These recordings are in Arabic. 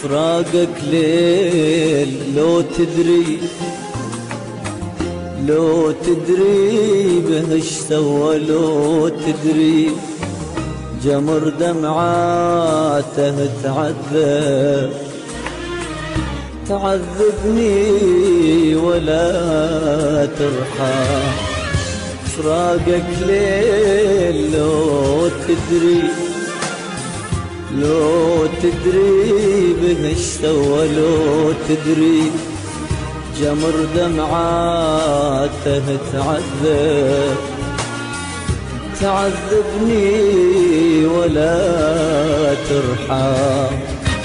فراقك ليل لو تدري به اش سوى، لو تدري جمر دمعاته تعذبني ولا ترحم. فراقك ليل لو تدري به اش سوى، لو تدري جمر دمعاته تعذبني ولا ترحم.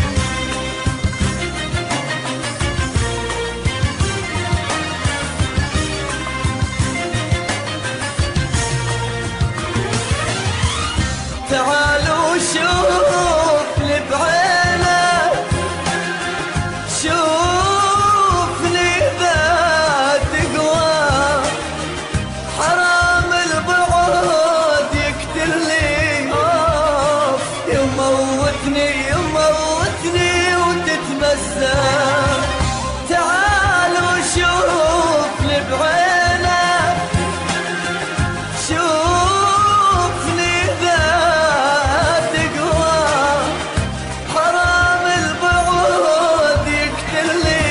تعالوا شوف لي بعينك، شوفني ذا تقوى، حرام البعد يقتلني، يموتني وتتمزق. تعالوا شوف لي بعينك، شوفني ذا تقوى، حرام البعد يقتلني،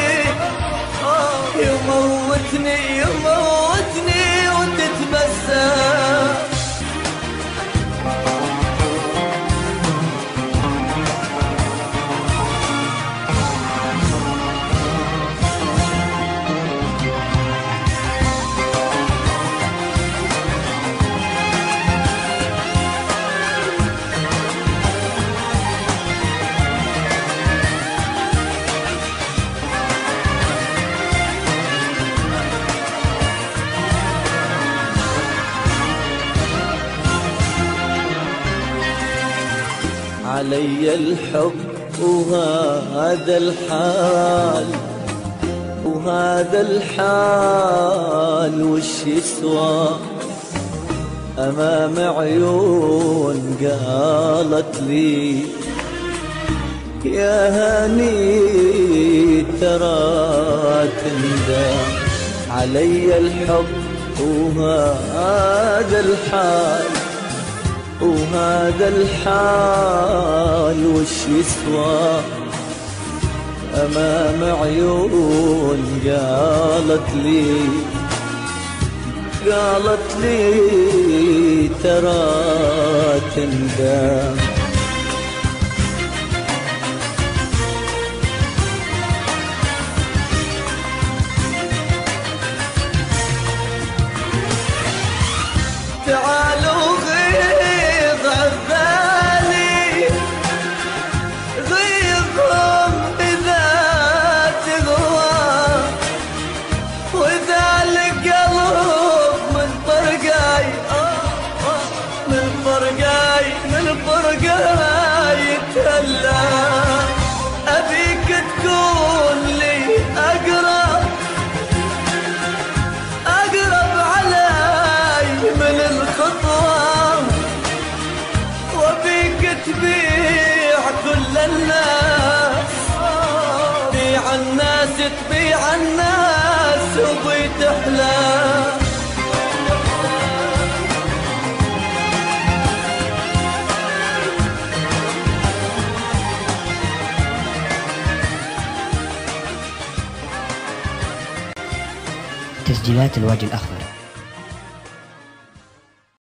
يموتني وتتمزق. علي الحب وهذا الحال وش يسوى أمام عيون قالت لي يا هاني ترى تندم. علي الحب وهذا الحال وش يسوى أمام عيون قالت لي ترى تندم. تعالوا غيظ عذالي، غيظهم إذا تغوى، وإذا القلب من فرقاي يتهلى. أبيك تكون لي أقرب علي من الخطوة، وبيك تبيع كل الناس، تبيع الناس وبتحلى. تسجيلات الوادي الأخضر.